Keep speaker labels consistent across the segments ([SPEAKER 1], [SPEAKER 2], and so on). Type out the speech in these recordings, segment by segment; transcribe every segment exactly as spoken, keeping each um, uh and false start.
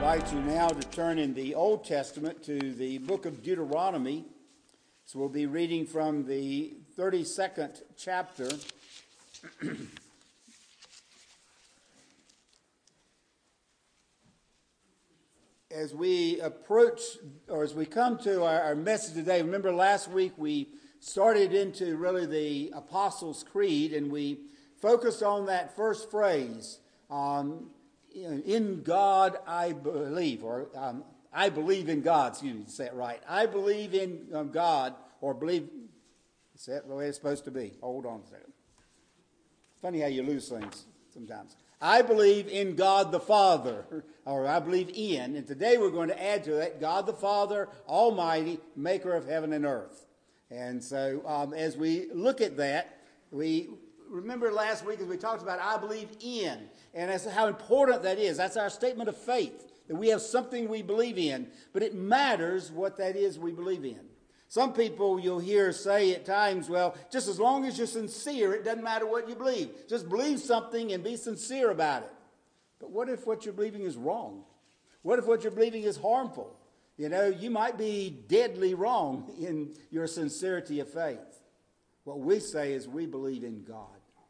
[SPEAKER 1] invite you now to turn in the Old Testament to the book of Deuteronomy. So we'll be reading from the thirty-second chapter. As we approach, or as we come to our, our message today, remember last week we started into really the Apostles' Creed, and we focused on that first phrase, um, in God I believe, or um, I believe in God, excuse me, to say it right. I believe in um, God, or believe, say it the way it's supposed to be. Hold on a second. Funny how you lose things sometimes. I believe in God the Father, or I believe in, and today we're going to add to that, God the Father, Almighty, maker of heaven and earth. And so um, as we look at that, we remember last week as we talked about I believe in, and that's how important that is. That's our statement of faith, that we have something we believe in, but it matters what that is we believe in. Some people you'll hear say at times, well, just as long as you're sincere, it doesn't matter what you believe. Just believe something and be sincere about it. But what if what you're believing is wrong? What if what you're believing is harmful? You know, you might be deadly wrong in your sincerity of faith. What we say is we believe in God.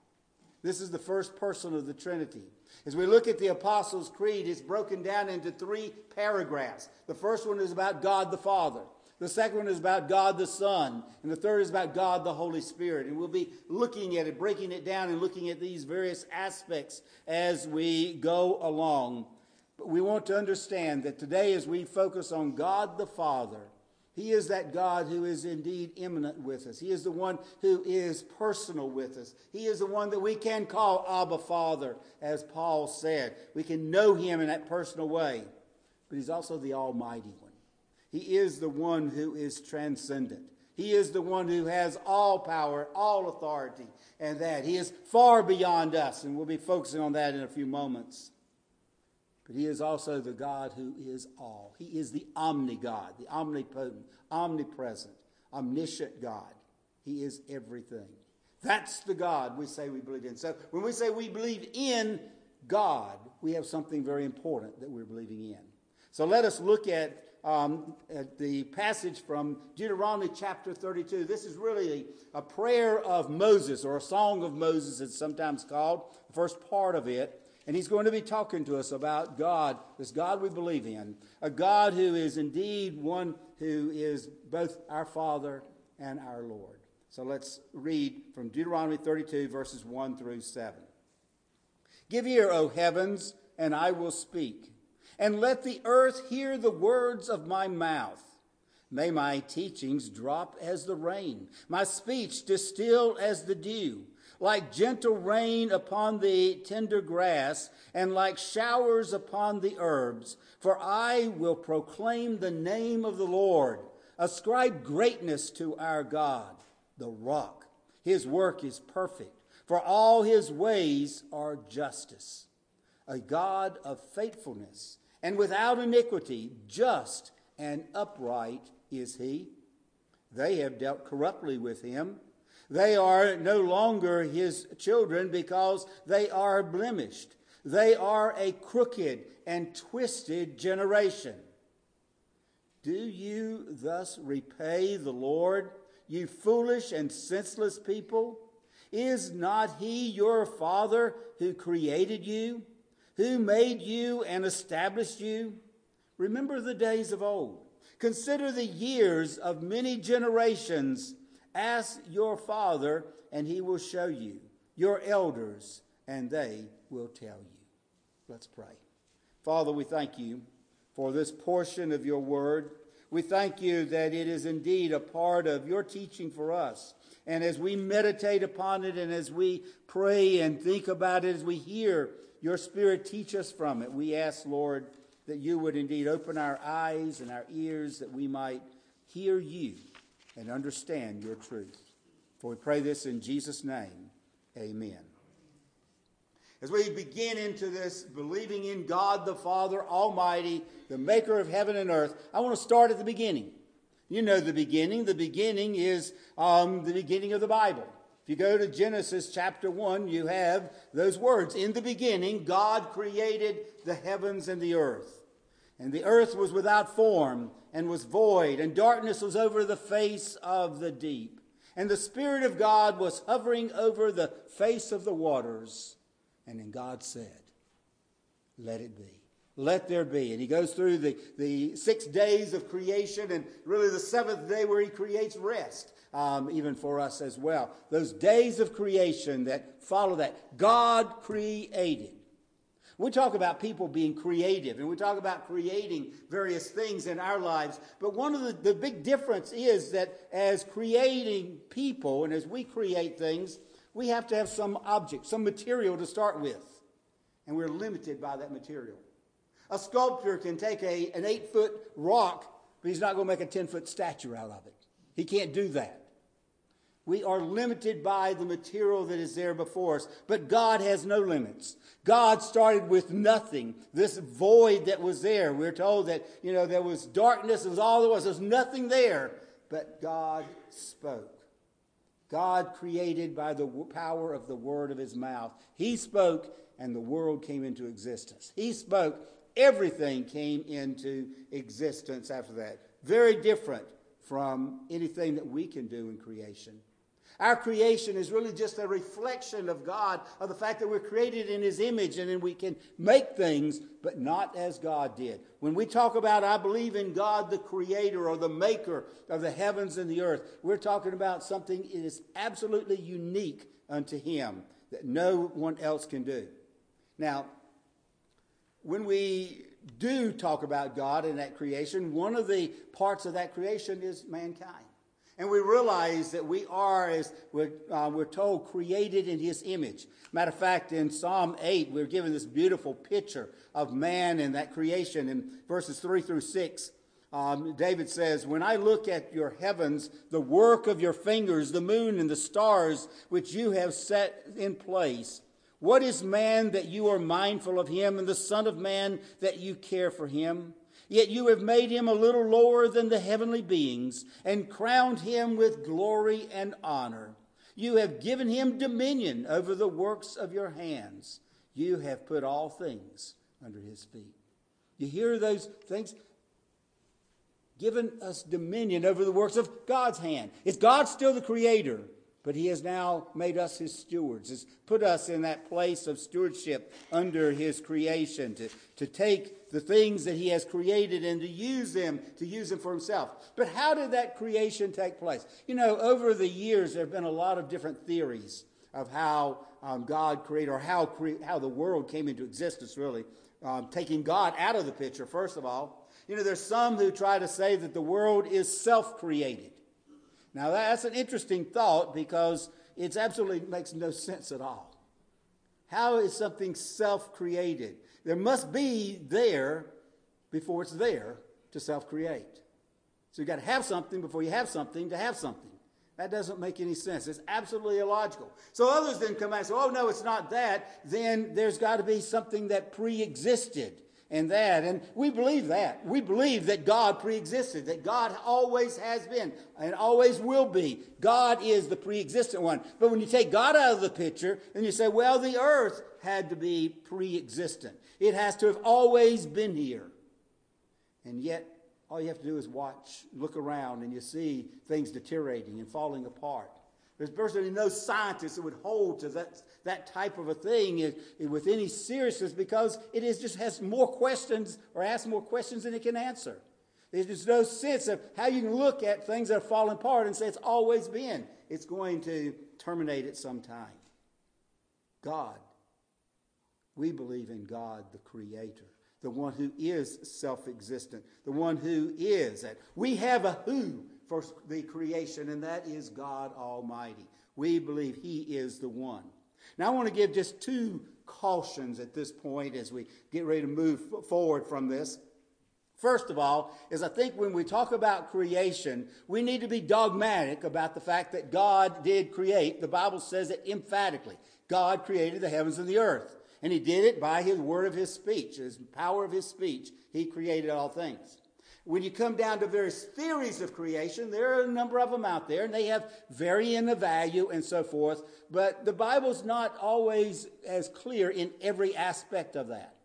[SPEAKER 1] This is the first person of the Trinity. As we look at the Apostles' Creed, it's broken down into three paragraphs. The first one is about God the Father. The second one is about God the Son. And the third is about God the Holy Spirit. And we'll be looking at it, breaking it down, and looking at these various aspects as we go along. But we want to understand that today as we focus on God the Father, He is that God who is indeed immanent with us. He is the one who is personal with us. He is the one that we can call Abba Father, as Paul said. We can know Him in that personal way. But He's also the Almighty One. He is the one who is transcendent. He is the one who has all power, all authority, and that. He is far beyond us, and we'll be focusing on that in a few moments. But He is also the God who is all. He is the omni-God, the omnipotent, omnipresent, omniscient God. He is everything. That's the God we say we believe in. So when we say we believe in God, we have something very important that we're believing in. So let us look at Um, at the passage from Deuteronomy chapter thirty-two. This is really a, a prayer of Moses, or a song of Moses, it's sometimes called, the first part of it. And he's going to be talking to us about God, this God we believe in, a God who is indeed one who is both our Father and our Lord. So let's read from Deuteronomy thirty-two, verses one through seven. Give ear, O heavens, and I will speak. And let the earth hear the words of my mouth. May my teachings drop as the rain, my speech distill as the dew, like gentle rain upon the tender grass, and like showers upon the herbs. For I will proclaim the name of the Lord. Ascribe greatness to our God, the rock. His work is perfect, for all His ways are justice. A God of faithfulness, and without iniquity, just and upright is He. They have dealt corruptly with Him. They are no longer His children because they are blemished. They are a crooked and twisted generation. Do you thus repay the Lord, you foolish and senseless people? Is not He your Father who created you? Who made you and established you? Remember the days of old. Consider the years of many generations. Ask your father, and he will show you. Your elders, and they will tell you. Let's pray. Father, we thank you for this portion of your word. We thank you that it is indeed a part of your teaching for us. And as we meditate upon it, and as we pray and think about it, as we hear your Spirit teach us from it, we ask, Lord, that you would indeed open our eyes and our ears, that we might hear you and understand your truth. For we pray this in Jesus' name, amen. As we begin into this believing in God the Father Almighty, the maker of heaven and earth, I want to start at the beginning. You know the beginning. The beginning is um, the beginning of the Bible. If you go to Genesis chapter one, you have those words. In the beginning, God created the heavens and the earth. And the earth was without form and was void, and darkness was over the face of the deep. And the Spirit of God was hovering over the face of the waters. And then God said, let it be. Let there be. And he goes through the, the six days of creation, and really the seventh day where he creates rest, um, even for us as well. Those days of creation that follow that. God created. We talk about people being creative, and we talk about creating various things in our lives. But one of the, the big difference is that as creating people, and as we create things, we have to have some object, some material to start with. And we're limited by that material. A sculptor can take a, an eight-foot rock, but he's not going to make a ten-foot statue out of it. He can't do that. We are limited by the material that is there before us. But God has no limits. God started with nothing. This void that was there. We're told that, you know, there was darkness. It was all there was. There was nothing there. But God spoke. God created by the power of the word of his mouth. He spoke, and the world came into existence. He spoke. Everything came into existence after that. Very different from anything that we can do in creation. Our creation is really just a reflection of God, of the fact that we're created in his image, and then we can make things, but not as God did. When we talk about, I believe in God, the creator or the maker of the heavens and the earth, we're talking about something that is absolutely unique unto him that no one else can do. Now, when we do talk about God and that creation, one of the parts of that creation is mankind. And we realize that we are, as we're, uh, we're told, created in his image. Matter of fact, in Psalm eight, we're given this beautiful picture of man and that creation. In verses three through six, um, David says, when I look at your heavens, the work of your fingers, the moon and the stars, which you have set in place, what is man that you are mindful of him, and the son of man that you care for him? Yet you have made him a little lower than the heavenly beings, and crowned him with glory and honor. You have given him dominion over the works of your hands. You have put all things under his feet. You hear those things? Given us dominion over the works of God's hand. Is God still the creator? But he has now made us his stewards. Has put us in that place of stewardship under his creation, to, to take the things that he has created and to use them, to use them for himself. But how did that creation take place? You know, over the years, there have been a lot of different theories of how um, God created, or how, cre- how the world came into existence, really. Um, taking God out of the picture, first of all. You know, there's some who try to say that the world is self-created. Now, that's an interesting thought, because it absolutely makes no sense at all. How is something self-created? There must be there before it's there to self-create. So you've got to have something before you have something to have something. That doesn't make any sense. It's absolutely illogical. So others then come out and say, oh, no, it's not that. Then there's got to be something that pre-existed. And that, and we believe that. We believe that God pre-existed, that God always has been and always will be. God is the pre-existent one. But when you take God out of the picture, then you say, well, the earth had to be pre-existent. It has to have always been here. And yet, all you have to do is watch, look around, and you see things deteriorating and falling apart. There's virtually no scientist that would hold to that, that type of a thing with any seriousness, because it is just has more questions, or asks more questions than it can answer. There's no sense of how you can look at things that are falling apart and say it's always been. It's going to terminate at some time. God. We believe in God, the Creator, the one who is self-existent, the one who is that. We have a who for the creation, and that is God Almighty. We believe he is the one. Now I want to give just two cautions at this point as we get ready to move forward from this. First of all, is I think when we talk about creation, we need to be dogmatic about the fact that God did create. The Bible says it emphatically. God created the heavens and the earth. And he did it by his word of his speech, his power of his speech. He created all things. When you come down to various theories of creation, there are a number of them out there, and they have varying the value and so forth. But the Bible's not always as clear in every aspect of that.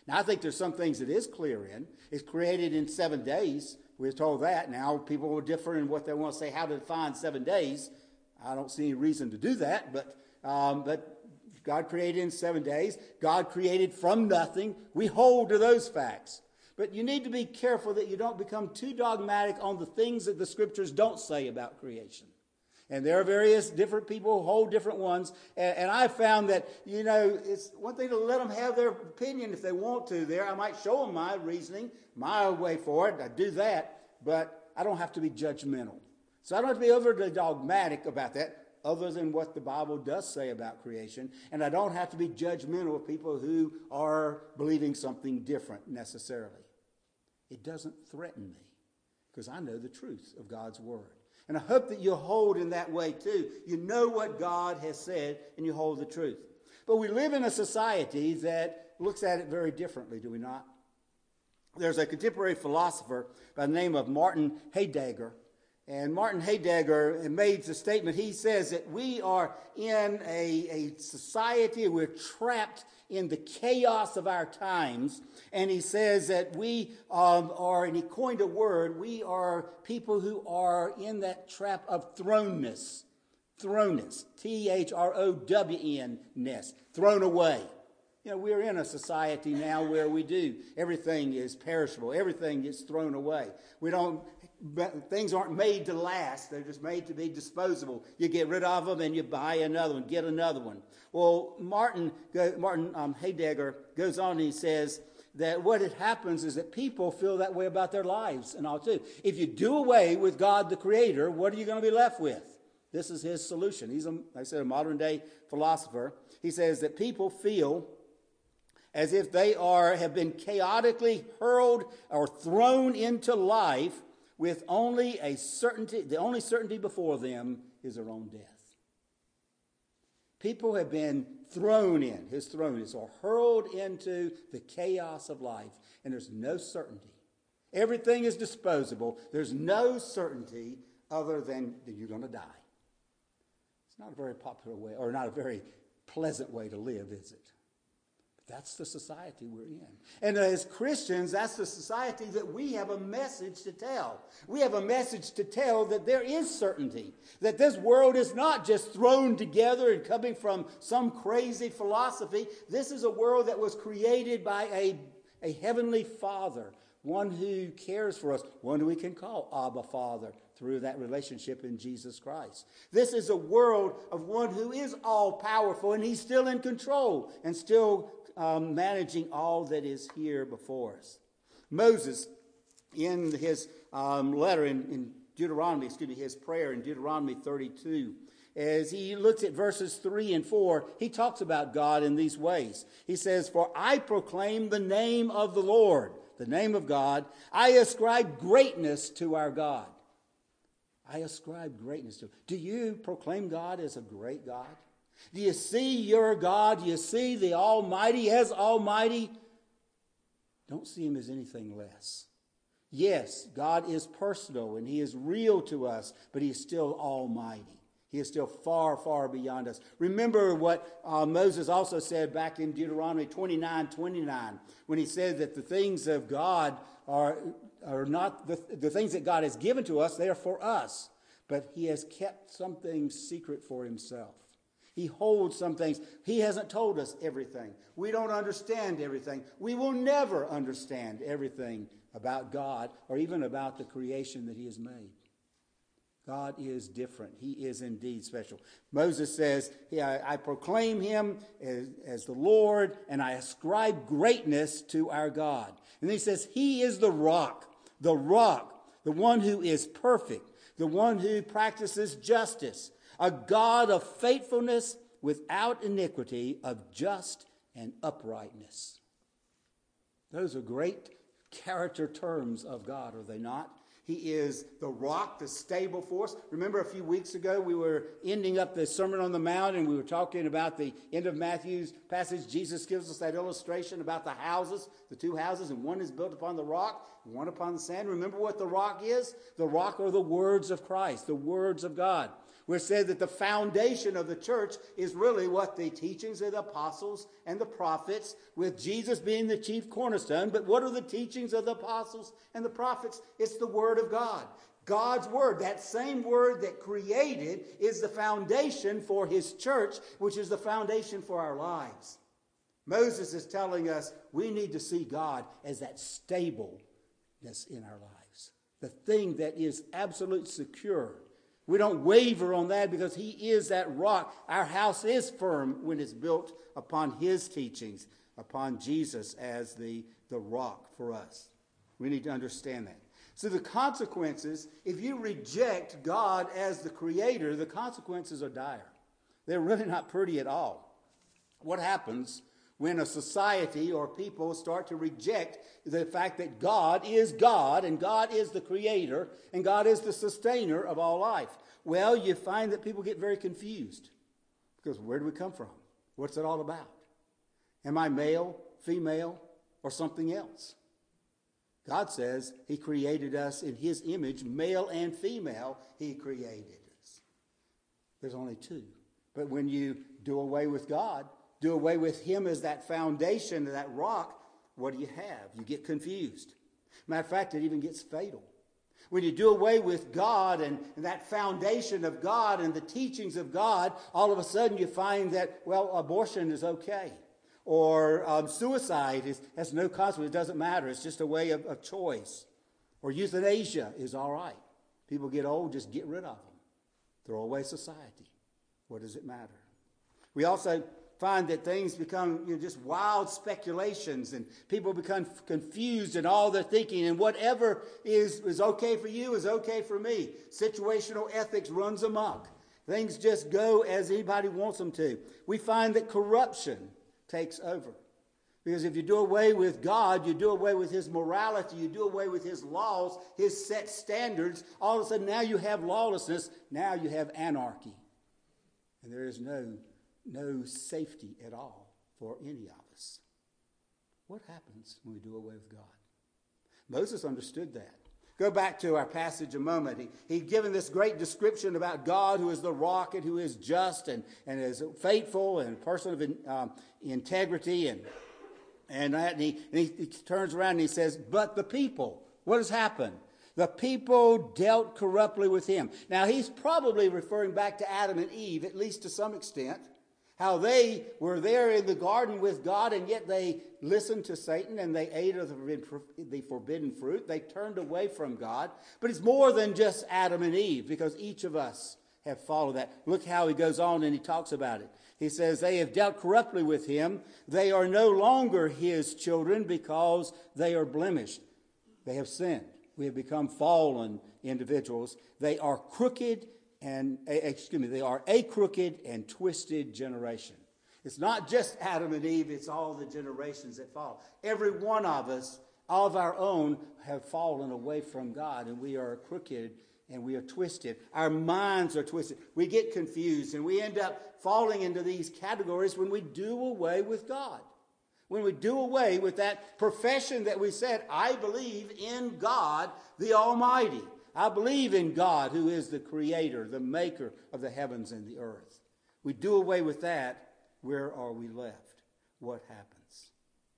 [SPEAKER 1] Now, I think there's some things it is clear in. It's created in seven days. We're told that. Now, people will differ in what they want to say, how to define seven days. I don't see any reason to do that, but um, but God created in seven days. God created from nothing. We hold to those facts. But you need to be careful that you don't become too dogmatic on the things that the Scriptures don't say about creation. And there are various different people who hold different ones. And, and I found that, you know, it's one thing to let them have their opinion if they want to there. I might show them my reasoning, my way for it. I do that. But I don't have to be judgmental. So I don't have to be overly dogmatic about that, other than what the Bible does say about creation. And I don't have to be judgmental of people who are believing something different necessarily. It doesn't threaten me because I know the truth of God's Word. And I hope that you hold in that way too. You know what God has said and you hold the truth. But we live in a society that looks at it very differently, do we not? There's a contemporary philosopher by the name of Martin Heidegger. And Martin Heidegger made the statement, he says that we are in a, a society, we're trapped in the chaos of our times. And he says that we um, are, and he coined a word, we are people who are in that trap of thrownness. Thrownness. T H R O W N-ness. Thrown away. You know, we're in a society now where we do. Everything is perishable. Everything gets thrown away. We don't, things aren't made to last. They're just made to be disposable. You get rid of them and you buy another one, get another one. Well, Martin, Martin um, Heidegger goes on and he says that what it happens is that people feel that way about their lives and all too. If you do away with God the Creator, what are you going to be left with? This is his solution. He's, a, like I said, a modern day philosopher. He says that people feel as if they are have been chaotically hurled or thrown into life with only a certainty, the only certainty before them is their own death. People have been thrown in, his thrown or hurled into the chaos of life, and there's no certainty. Everything is disposable. There's no certainty other than that you're going to die. It's not a very popular way, or not a very pleasant way to live, is it? That's the society we're in. And as Christians, that's the society that we have a message to tell. We have a message to tell that there is certainty, that this world is not just thrown together and coming from some crazy philosophy. This is a world that was created by a, a heavenly Father, one who cares for us, one who we can call Abba Father through that relationship in Jesus Christ. This is a world of one who is all-powerful, and he's still in control and still Um, managing all that is here before us. Moses, in his um, letter in, in Deuteronomy, excuse me, his prayer in Deuteronomy thirty-two, as he looks at verses three and four, he talks about God in these ways. He says, "For I proclaim the name of the Lord," the name of God. "I ascribe greatness to our God." I ascribe greatness to him. Do you proclaim God as a great God? Do you see your God? Do you see the Almighty as Almighty? Don't see him as anything less. Yes, God is personal and he is real to us, but he is still Almighty. He is still far, far beyond us. Remember what uh, Moses also said back in Deuteronomy twenty-nine twenty-nine, when he said that the things of God are, are not the, the things that God has given to us, they are for us. But he has kept some things secret for himself. He holds some things. He hasn't told us everything. We don't understand everything. We will never understand everything about God or even about the creation that he has made. God is different. He is indeed special. Moses says, I, I proclaim him as, as the Lord, and I ascribe greatness to our God. And he says, he is the rock, the rock, the one who is perfect, the one who practices justice, a God of faithfulness without iniquity, of just and uprightness. Those are great character terms of God, are they not? He is the rock, the stable force. Remember a few weeks ago we were ending up the Sermon on the Mount and we were talking about the end of Matthew's passage. Jesus gives us that illustration about the houses, the two houses, and one is built upon the rock and one upon the sand. Remember what the rock is? The rock are the words of Christ, the words of God. We've said that the foundation of the church is really what the teachings of the apostles and the prophets, with Jesus being the chief cornerstone. But what are the teachings of the apostles and the prophets? It's the Word of God. God's Word, that same Word that created, is the foundation for His church, which is the foundation for our lives. Moses is telling us we need to see God as that stableness in our lives, the thing that is absolutely secure. We don't waver on that because He is that rock. Our house is firm when it's built upon His teachings, upon Jesus as the, the rock for us. We need to understand that. So the consequences, if you reject God as the Creator, the consequences are dire. They're really not pretty at all. What happens when a society or people start to reject the fact that God is God and God is the Creator and God is the sustainer of all life? Well, you find that people get very confused because where do we come from? What's it all about? Am I male, female, or something else? God says He created us in His image, male and female, He created us. There's only two. But when you do away with God, do away with Him as that foundation, that rock, what do you have? You get confused. Matter of fact, it even gets fatal. When you do away with God and, and that foundation of God and the teachings of God, all of a sudden you find that, well, abortion is okay. Or um, suicide is, has no consequence. It doesn't matter. It's just a way of, of choice. Or euthanasia is all right. People get old, just get rid of them. Throw away society. What does it matter? We also find that things become you know, just wild speculations, and people become confused in all their thinking, and whatever is, is okay for you is okay for me. Situational ethics runs amok. Things just go as anybody wants them to. We find that corruption takes over. Because if you do away with God, you do away with His morality, you do away with His laws, His set standards, all of a sudden now you have lawlessness, now you have anarchy. And there is no No safety at all for any of us. What happens when we do away with God? Moses understood that. Go back to our passage a moment. He, he'd given this great description about God who is the rock and who is just and, and is faithful and a person of in, um, integrity. And, and, that, and, he, and he, he turns around and he says, but the people, what has happened? The people dealt corruptly with Him. Now he's probably referring back to Adam and Eve, at least to some extent. How they were there in the garden with God, and yet they listened to Satan and they ate of the forbidden fruit. They turned away from God. But it's more than just Adam and Eve, because each of us have followed that. Look how he goes on and he talks about it. He says, they have dealt corruptly with Him. They are no longer His children because they are blemished. They have sinned. We have become fallen individuals. They are crooked And, excuse me, they are a crooked and twisted generation. It's not just Adam and Eve, it's all the generations that follow. Every one of us, all of our own, have fallen away from God, and we are crooked and we are twisted. Our minds are twisted. We get confused, and we end up falling into these categories when we do away with God. When we do away with that profession that we said, I believe in God, the Almighty. I believe in God, who is the creator, the maker of the heavens and the earth. We do away with that, where are we left? What happens?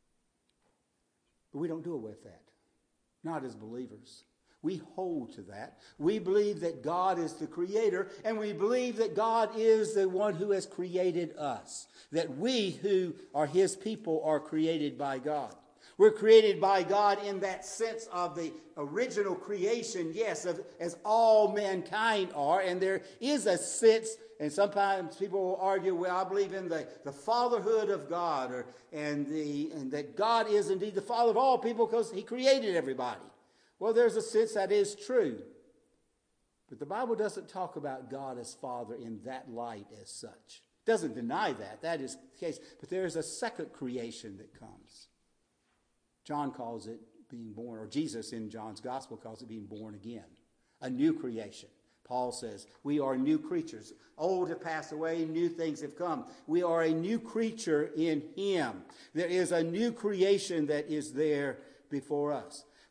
[SPEAKER 1] But we don't do away with that. Not as believers. We hold to that. We believe that God is the creator, and we believe that God is the one who has created us. That we who are His people are created by God. We're created by God in that sense of the original creation, yes, of, as all mankind are. And there is a sense, and sometimes people will argue, well, I believe in the, the fatherhood of God, or and, the, and that God is indeed the father of all people because He created everybody. Well, there's a sense that is true. But the Bible doesn't talk about God as Father in that light as such. It doesn't deny that. That is the case. But there is a second creation that comes. John calls it being born, or Jesus in John's gospel calls it being born again. A new creation. Paul says, we are new creatures. Old have passed away, new things have come. We are a new creature in Him. There is a new creation that is there before us.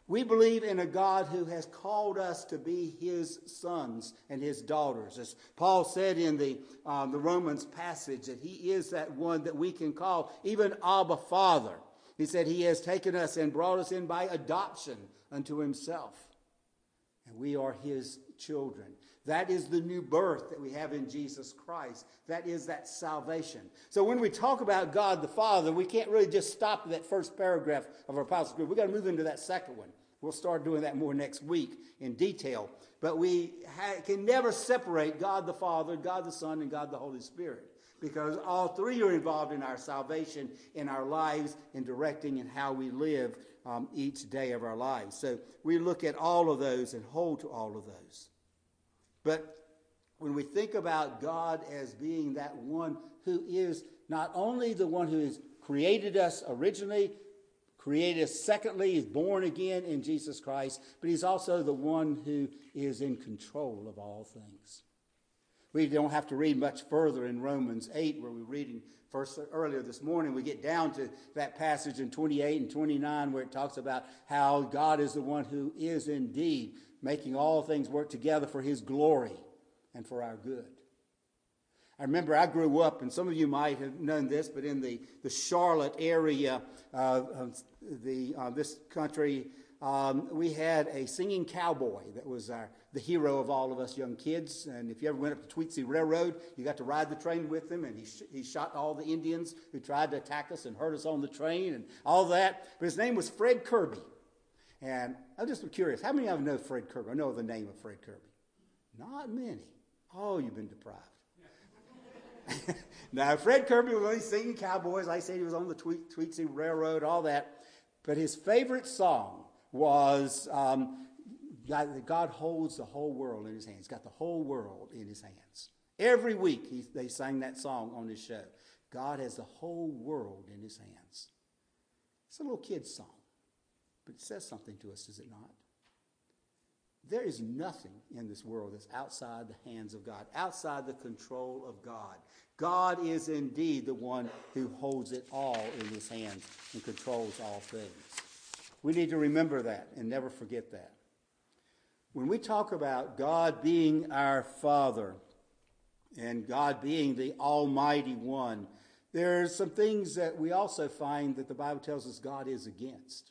[SPEAKER 1] We believe in a God who has called us to be his sons and his daughters. As Paul said in the, um, the Romans passage, that he is that one that we can call even Abba Father. He said he has taken us and brought us in by adoption unto himself. And we are his children. That is the new birth that we have in Jesus Christ. That is that salvation. So when we talk about God the Father, we can't really just stop at that first paragraph of our Apostles' Creed. We've got to move into that second one. We'll start doing that more next week in detail. But we ha- can never separate God the Father, God the Son, and God the Holy Spirit, because all three are involved in our salvation, in our lives, in directing and how we live um, each day of our lives. So we look at all of those and hold to all of those. But when we think about God as being that one who is not only the one who has created us originally, created us secondly, is born again in Jesus Christ, but he's also the one who is in control of all things. We don't have to read much further in Romans eight, where we're reading first earlier this morning. We get down to that passage in twenty-eight and twenty-nine where it talks about how God is the one who is indeed making all things work together for his glory and for our good. I remember I grew up, and some of you might have known this, but in the, the Charlotte area uh, of the uh, this country, um, we had a singing cowboy that was our, the hero of all of us young kids. And if you ever went up to Tweetsie Railroad, you got to ride the train with him, and he, sh- he shot all the Indians who tried to attack us and hurt us on the train and all that. But his name was Fred Kirby. And I'm just curious, how many of you know Fred Kirby? I know the name of Fred Kirby. Not many. Oh, you've been deprived. Now, Fred Kirby was one of these singing cowboys. Like I said, he was on the Tweet, Tweetsie Railroad, all that. But his favorite song was um, God, God holds the whole world in his hands. He's got the whole world in his hands. Every week he, they sang that song on his show. God has the whole world in his hands. It's a little kid's song. But it says something to us, does it not? There is nothing in this world that's outside the hands of God, outside the control of God. God is indeed the one who holds it all in his hands and controls all things. We need to remember that and never forget that. When we talk about God being our Father and God being the Almighty One, there's some things that we also find that the Bible tells us God is against.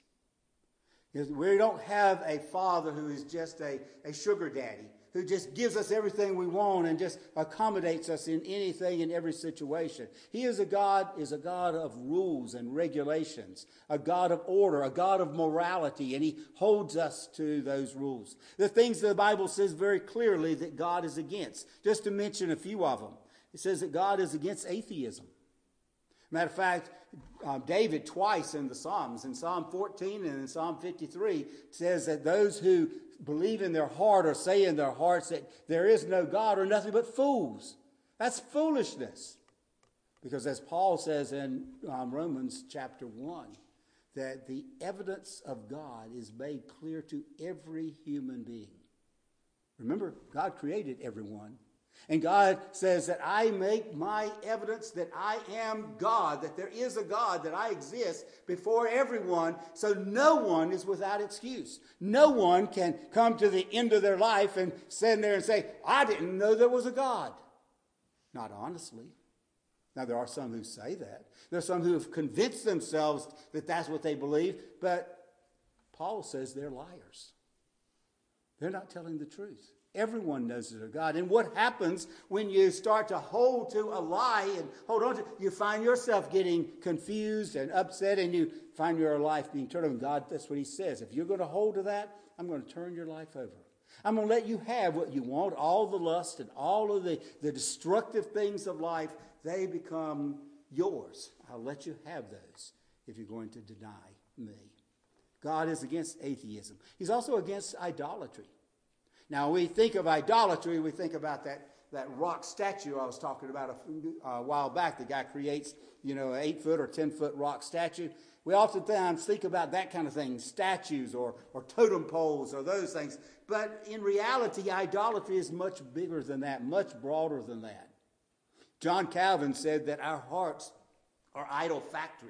[SPEAKER 1] We don't have a father who is just a, a sugar daddy, who just gives us everything we want and just accommodates us in anything in every situation. He is a God, is a God of rules and regulations, a God of order, a God of morality, and he holds us to those rules. The things that the Bible says very clearly that God is against. Just to mention a few of them. It says that God is against atheism. Matter of fact, uh, David twice in the Psalms, in Psalm fourteen and in Psalm fifty-three, says that those who believe in their heart or say in their hearts that there is no God are nothing but fools. That's foolishness. Because as Paul says in um, Romans chapter one, that the evidence of God is made clear to every human being. Remember, God created everyone. And God says that I make my evidence that I am God, that there is a God, that I exist before everyone, so no one is without excuse. No one can come to the end of their life and stand there and say, I didn't know there was a God. Not honestly. Now, there are some who say that. There are some who have convinced themselves that that's what they believe, but Paul says they're liars. They're not telling the truth. Everyone knows there's a God. And what happens when you start to hold to a lie and hold on to it? You find yourself getting confused and upset, and you find your life being turned over. God, that's what he says. If you're going to hold to that, I'm going to turn your life over. I'm going to let you have what you want, all the lust and all of the, the destructive things of life. They become yours. I'll let you have those if you're going to deny me. God is against atheism. He's also against idolatry. Now, we think of idolatry, we think about that, that rock statue I was talking about a, a while back. The guy creates, you know, an eight-foot or ten-foot rock statue. We oftentimes think about that kind of thing, statues or, or totem poles or those things. But in reality, idolatry is much bigger than that, much broader than that. John Calvin said that our hearts are idol factories.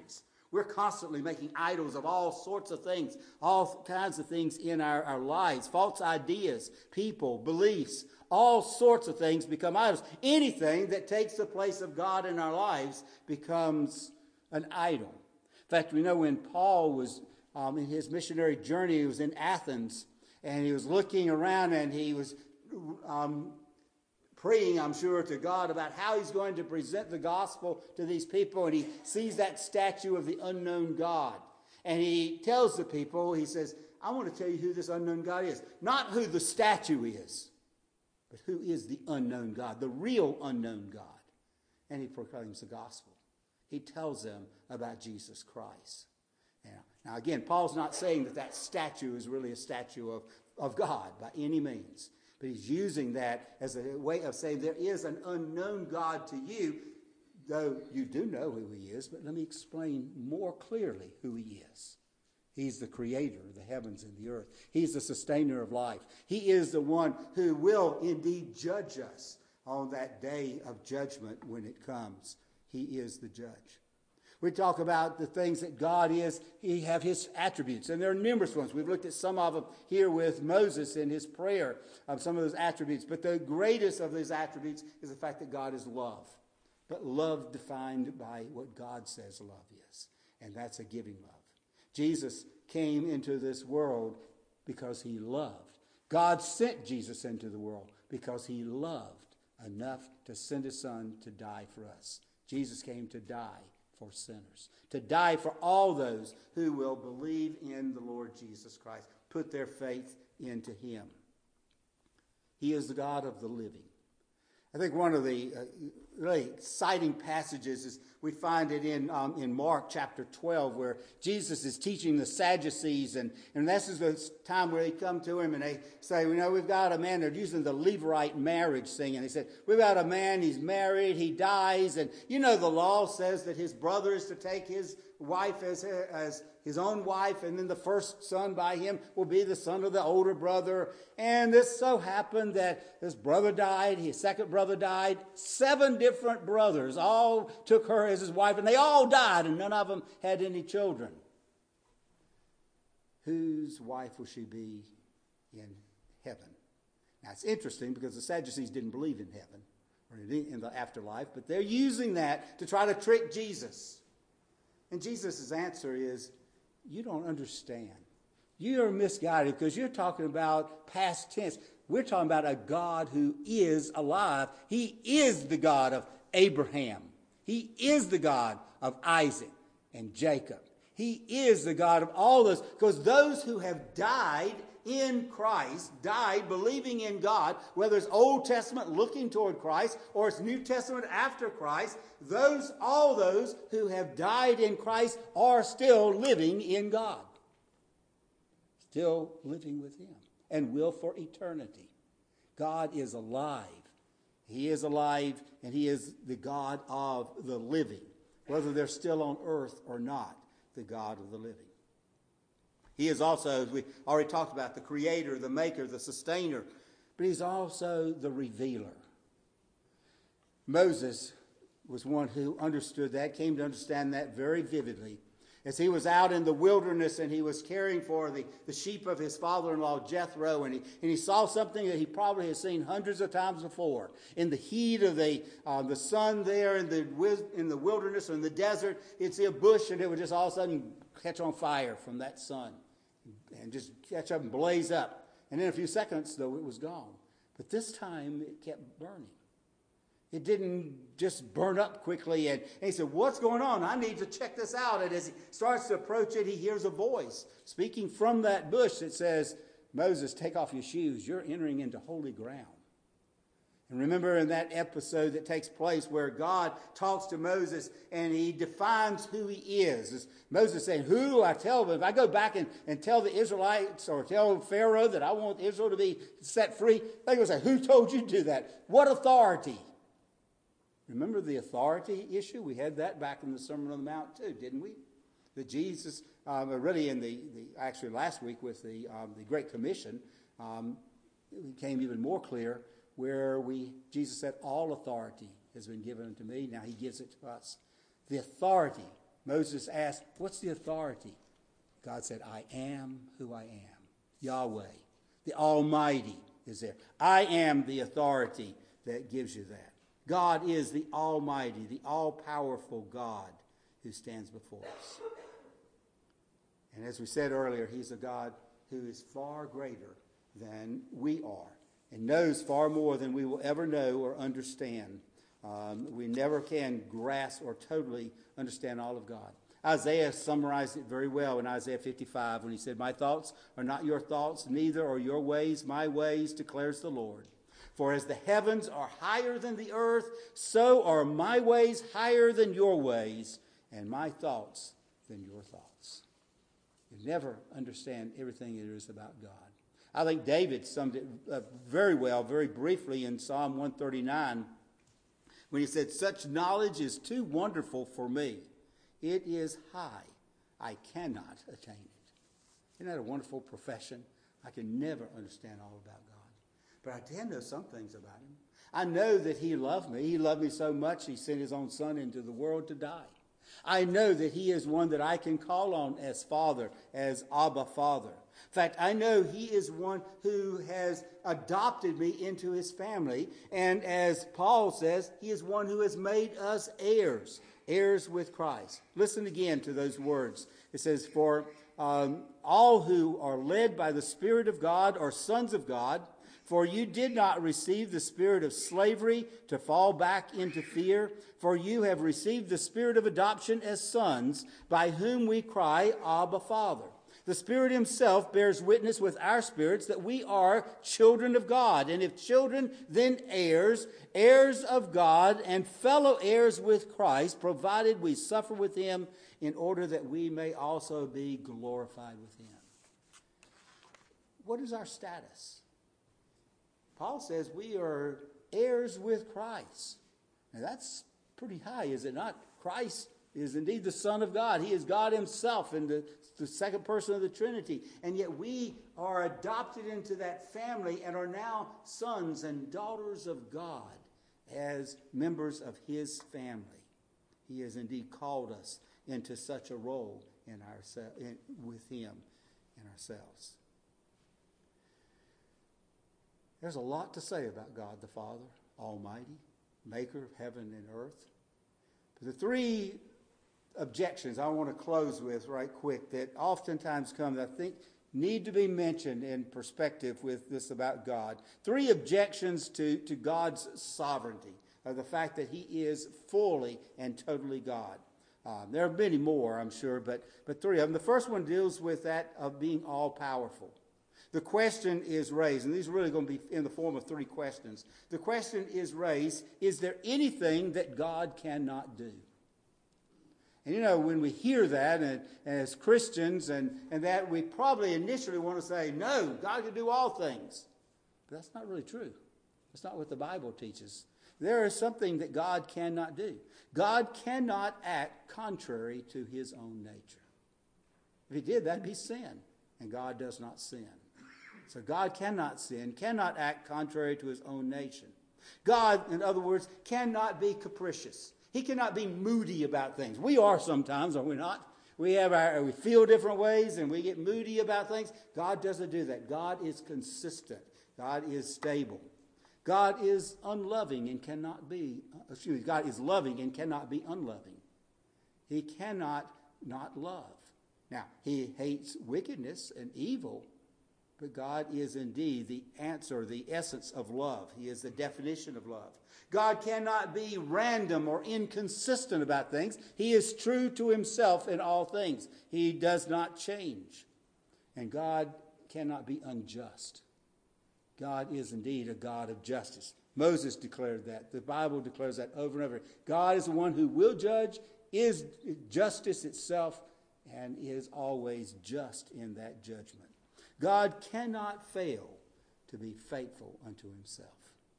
[SPEAKER 1] We're constantly making idols of all sorts of things, all kinds of things in our, our lives, false ideas, people, beliefs, all sorts of things become idols. Anything that takes the place of God in our lives becomes an idol. In fact, we know when Paul was um, in his missionary journey, he was in Athens, and he was looking around and he was um, praying, I'm sure, to God about how he's going to present the gospel to these people. And he sees that statue of the unknown God. And he tells the people, he says, I want to tell you who this unknown God is. Not who the statue is, but who is the unknown God, the real unknown God. And he proclaims the gospel. He tells them about Jesus Christ. Now, now again, Paul's not saying that that statue is really a statue of, of God by any means. But he's using that as a way of saying there is an unknown God to you, though you do know who he is. But let me explain more clearly who he is. He's the creator of the heavens and the earth. He's the sustainer of life. He is the one who will indeed judge us on that day of judgment when it comes. He is the judge. We talk about the things that God is. He have his attributes, and there are numerous ones. We've looked at some of them here with Moses in his prayer of some of those attributes. But the greatest of those attributes is the fact that God is love. But love defined by what God says love is, and that's a giving love. Jesus came into this world because he loved. God sent Jesus into the world because he loved enough to send his son to die for us. Jesus came to die for sinners, to die for all those who will believe in the Lord Jesus Christ, put their faith into him. He is the God of the living. I think one of the uh, really exciting passages is we find it in um, in Mark chapter twelve, where Jesus is teaching the Sadducees, and, and this is the time where they come to him and they say, you know, we've got a man, they're using the Levirate marriage thing, and they said, we've got a man, he's married, he dies, and you know the law says that his brother is to take his wife as, as his own wife, and then the first son by him will be the son of the older brother. And this so happened that his brother died, his second brother died. Seven different brothers all took her as his wife, and they all died, and none of them had any children. Whose wife will she be in heaven? Now, it's interesting because the Sadducees didn't believe in heaven or in the afterlife, but they're using that to try to trick Jesus. And Jesus' answer is, you don't understand. You're misguided because you're talking about past tense. We're talking about a God who is alive. He is the God of Abraham. He is the God of Isaac and Jacob. He is the God of all those, because those who have died in Christ, died believing in God, whether it's Old Testament looking toward Christ or it's New Testament after Christ, those, all those who have died in Christ are still living in God. Still living with him and will for eternity. God is alive. He is alive, and he is the God of the living, whether they're still on earth or not, the God of the living. He is also, as we already talked about, the creator, the maker, the sustainer, but he's also the revealer. Moses was one who understood that, came to understand that very vividly. As he was out in the wilderness and he was caring for the, the sheep of his father-in-law Jethro, and he, and he saw something that he probably has seen hundreds of times before. In the heat of the uh, the sun there in the in the wilderness or in the desert, he'd see a bush and it would just all of a sudden catch on fire from that sun and just catch up and blaze up. And in a few seconds, though, it was gone. But this time it kept burning. It didn't just burn up quickly. And, and he said, what's going on? I need to check this out. And as he starts to approach it, he hears a voice speaking from that bush that says, Moses, take off your shoes. You're entering into holy ground. And remember in that episode that takes place where God talks to Moses and he defines who he is. It's Moses saying, who do I tell them? If I go back and, and tell the Israelites or tell Pharaoh that I want Israel to be set free, they're going to say, who told you to do that? What authority? Remember the authority issue? We had that back in the Sermon on the Mount too, didn't we? That Jesus, um, really in the, the, actually last week with the, um, the Great Commission, um, it became even more clear where we, Jesus said, all authority has been given unto me. Now he gives it to us. The authority Moses asked, what's the authority? God said, I am who I am. Yahweh, the Almighty, is there. I am the authority that gives you that. God is the Almighty, the all-powerful God who stands before us. And as we said earlier, he's a God who is far greater than we are and knows far more than we will ever know or understand. Um, we never can grasp or totally understand all of God. Isaiah summarized it very well in Isaiah fifty-five when he said, my thoughts are not your thoughts, neither are your ways my ways, declares the Lord. For as the heavens are higher than the earth, so are my ways higher than your ways, and my thoughts than your thoughts. You never understand everything there is about God. I think David summed it up very well, very briefly in Psalm one thirty-nine, when he said, such knowledge is too wonderful for me. It is high. I cannot attain it. Isn't that a wonderful profession? I can never understand all about God. But I can know some things about him. I know that he loved me. He loved me so much he sent his own son into the world to die. I know that he is one that I can call on as Father, as Abba Father. In fact, I know he is one who has adopted me into his family. And as Paul says, he is one who has made us heirs, heirs with Christ. Listen again to those words. It says, for um, all who are led by the Spirit of God are sons of God. For you did not receive the spirit of slavery to fall back into fear, for you have received the spirit of adoption as sons, by whom we cry, Abba, Father. The Spirit himself bears witness with our spirits that we are children of God. And if children, then heirs, heirs of God, and fellow heirs with Christ, provided we suffer with him in order that we may also be glorified with him. What is our status? Paul says we are heirs with Christ. Now that's pretty high, is it not? Christ is indeed the Son of God. He is God himself in the, the second person of the Trinity. And yet we are adopted into that family and are now sons and daughters of God as members of his family. He has indeed called us into such a role in our, in, with him and ourselves. There's a lot to say about God the Father, Almighty, maker of heaven and earth. But the three objections I want to close with right quick that oftentimes come that I think need to be mentioned in perspective with this about God. Three objections to, to God's sovereignty, or the fact that he is fully and totally God. Um, there are many more, I'm sure, but, but three of them. The first one deals with that of being all-powerful. The question is raised, and these are really going to be in the form of three questions. The question is raised, is there anything that God cannot do? And you know, when we hear that, and, and as Christians, and, and that we probably initially want to say, no, God can do all things. But that's not really true. That's not what the Bible teaches. There is something that God cannot do. God cannot act contrary to his own nature. If he did, that'd be sin, and God does not sin. So God cannot sin, cannot act contrary to his own nature. God, in other words, cannot be capricious. He cannot be moody about things. We are sometimes, are we not? We have our, we feel different ways and we get moody about things. God doesn't do that. God is consistent. God is stable. God is unloving and cannot be, excuse me, God is loving and cannot be unloving. He cannot not love. Now, he hates wickedness and evil, but God is indeed the answer, the essence of love. He is the definition of love. God cannot be random or inconsistent about things. He is true to himself in all things. He does not change. And God cannot be unjust. God is indeed a God of justice. Moses declared that. The Bible declares that over and over. God is the one who will judge, is justice itself, and is always just in that judgment. God cannot fail to be faithful unto himself.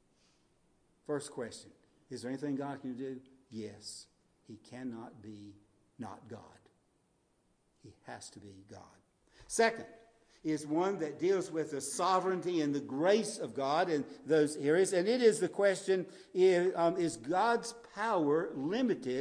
[SPEAKER 1] First question, is there anything God can do? Yes. He cannot be not God. He has to be God. Second is one that deals with the sovereignty and the grace of God in those areas. And it is the question, is, um, is God's power limited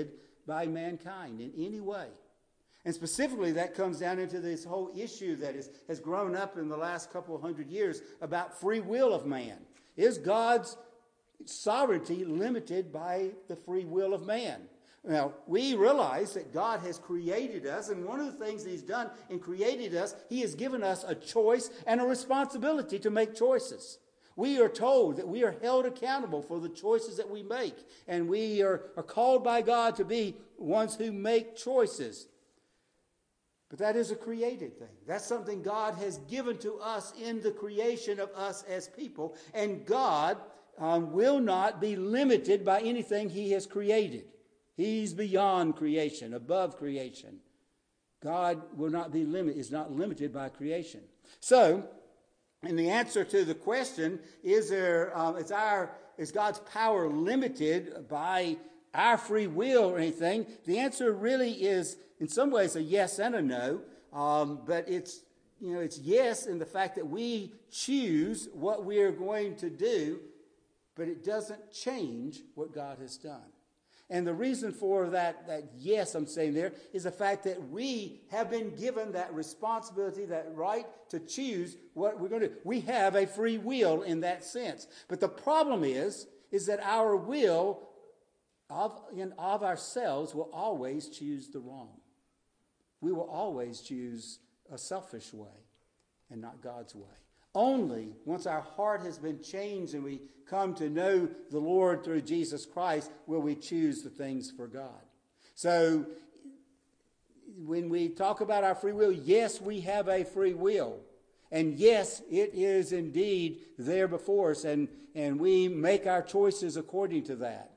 [SPEAKER 1] by mankind in any way. And specifically, that comes down into this whole issue that is, has grown up in the last couple of hundred years about free will of man. Is God's sovereignty limited by the free will of man? Now, we realize that God has created us, and one of the things that he's done in creating us, he has given us a choice and a responsibility to make choices. We are told that we are held accountable for the choices that we make, and we are, are called by God to be ones who make choices. But that is a created thing. That's something God has given to us in the creation of us as people, and God um, will not be limited by anything he has created. He's beyond creation, above creation. God will not be limited, is not limited by creation. So, and the answer to the question, is there, um, is our, is God's power limited by our free will or anything? The answer really is, in some ways, a yes and a no. Um, but it's, you know, it's yes in the fact that we choose what we are going to do, but it doesn't change what God has done. And the reason for that, that yes, I'm saying there, is the fact that we have been given that responsibility, that right to choose what we're going to do. We have a free will in that sense. But the problem is, is that our will of, in, of ourselves will always choose the wrong. We will always choose a selfish way and not God's way. Only once our heart has been changed and we come to know the Lord through Jesus Christ will we choose the things for God. So when we talk about our free will, yes, we have a free will. And yes, it is indeed there before us, and, and we make our choices according to that.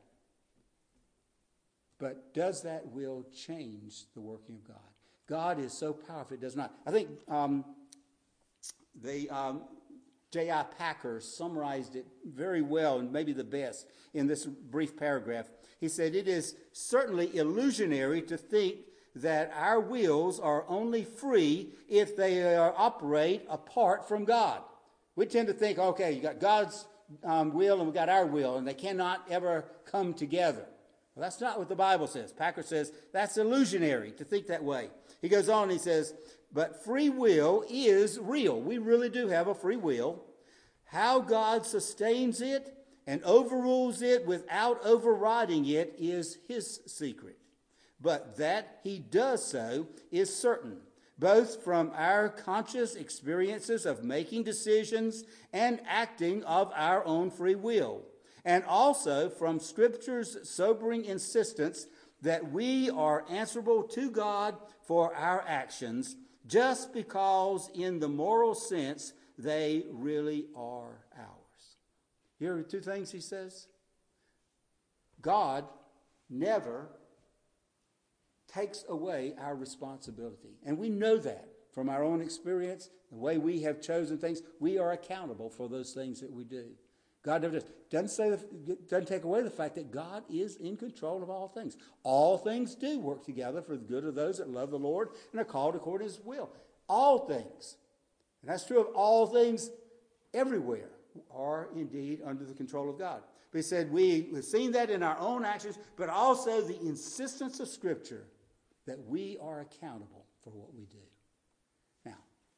[SPEAKER 1] But does that will change the working of God? God is so powerful, it does not. I think... Um, The um, J I Packer summarized it very well, and maybe the best, in this brief paragraph. He said, "It is certainly illusionary to think that our wills are only free if they are, operate apart from God." We tend to think, okay, you got God's um, will and we got our will, and they cannot ever come together. Well, that's not what the Bible says. Packer says that's illusionary to think that way. He goes on and he says, "But free will is real." We really do have a free will. How God sustains it and overrules it without overriding it is his secret. But that he does so is certain, both from our conscious experiences of making decisions and acting of our own free will, and also from Scripture's sobering insistence that we are answerable to God for our actions, just because in the moral sense they really are ours. Here are two things he says. God never takes away our responsibility. And we know that from our own experience, the way we have chosen things. We are accountable for those things that we do. God never does. Doesn't, say the, doesn't take away the fact that God is in control of all things. All things do work together for the good of those that love the Lord and are called according to his will. All things. And that's true of all things everywhere are indeed under the control of God. But he said we have seen that in our own actions, but also the insistence of Scripture that we are accountable for what we do. Now,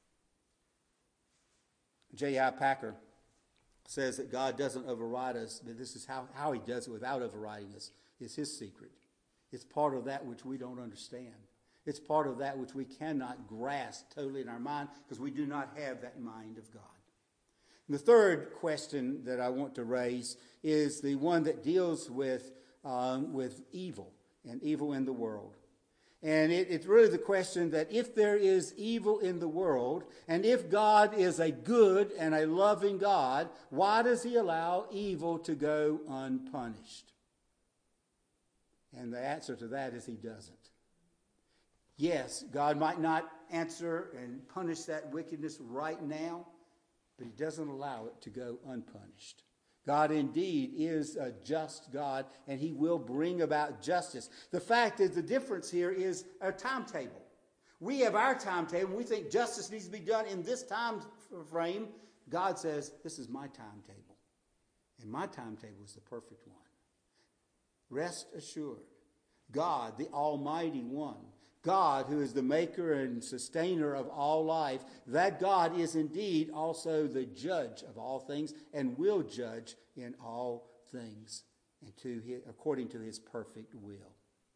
[SPEAKER 1] J I Packer says that God doesn't override us, but this is how, how he does it without overriding us. It's his secret. It's part of that which we don't understand. It's part of that which we cannot grasp totally in our mind because we do not have that mind of God. And the third question that I want to raise is the one that deals with, um, with evil and evil in the world. And it, it's really the question that if there is evil in the world, and if God is a good and a loving God, why does he allow evil to go unpunished? And the answer to that is he doesn't. Yes, God might not answer and punish that wickedness right now, but he doesn't allow it to go unpunished. God indeed is a just God, and he will bring about justice. The fact is, the difference here is a timetable. We have our timetable, and we think justice needs to be done in this time frame. God says, this is my timetable, and my timetable is the perfect one. Rest assured, God, the Almighty One, God who is the maker and sustainer of all life, that God is indeed also the judge of all things and will judge in all things and to his, according to his perfect will.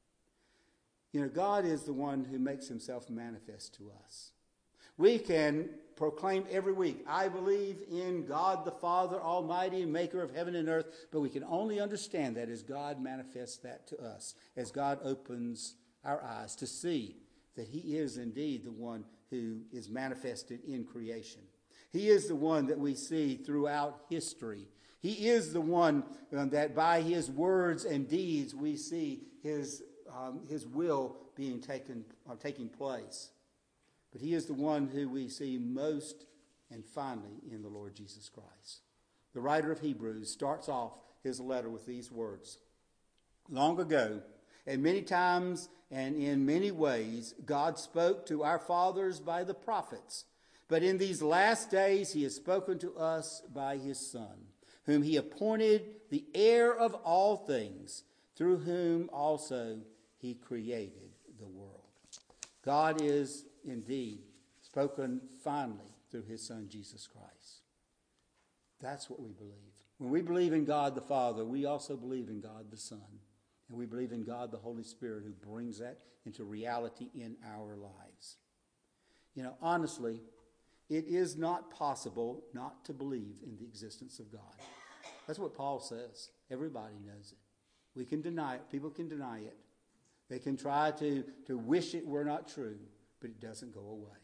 [SPEAKER 1] You know, God is the one who makes himself manifest to us. We can proclaim every week, I believe in God the Father Almighty, maker of heaven and earth, but we can only understand that as God manifests that to us, as God opens our eyes to see that he is indeed the one who is manifested in creation. He is the one that we see throughout history. He is the one um, that by his words and deeds we see his um, his will being taken uh, taking place. But he is the one who we see most and finally in the Lord Jesus Christ. The writer of Hebrews starts off his letter with these words. Long ago, and many times and in many ways, God spoke to our fathers by the prophets. But in these last days, he has spoken to us by his Son, whom he appointed the heir of all things, through whom also he created the world. God is indeed spoken finally through his Son, Jesus Christ. That's what we believe. When we believe in God the Father, we also believe in God the Son. And we believe in God the Holy Spirit who brings that into reality in our lives. You know, honestly, it is not possible not to believe in the existence of God. That's what Paul says. Everybody knows it. We can deny it. People can deny it. They can try to, to wish it were not true, but it doesn't go away.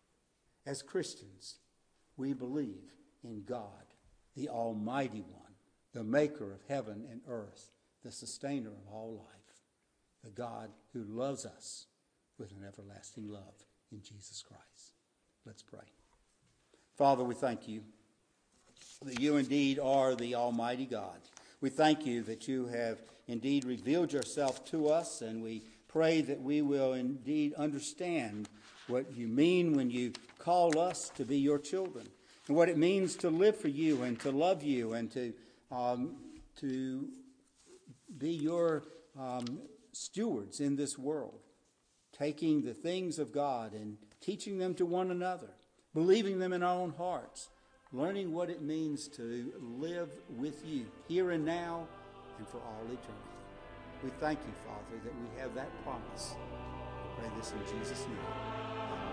[SPEAKER 1] As Christians, we believe in God, the Almighty One, the maker of heaven and earth, the sustainer of all life, the God who loves us with an everlasting love in Jesus Christ. Let's pray. Father, we thank you that you indeed are the Almighty God. We thank you that you have indeed revealed yourself to us, and we pray that we will indeed understand what you mean when you call us to be your children, and what it means to live for you and to love you and to um, to be your um, stewards in this world, taking the things of God and teaching them to one another, believing them in our own hearts, learning what it means to live with you here and now and for all eternity. We thank you, Father, that we have that promise. We pray this in Jesus' name. Amen.